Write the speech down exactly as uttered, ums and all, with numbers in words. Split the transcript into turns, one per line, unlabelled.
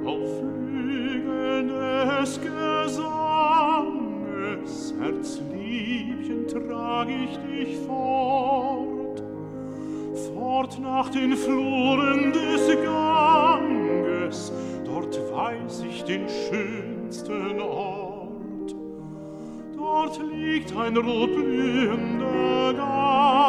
Auf Flügeln des Gesanges, Herzliebchen, trag ich dich fort, fort nach den Fluren des Ganges, dort weiß ich den schönsten Ort. Dort liegt ein rotblühender Gang,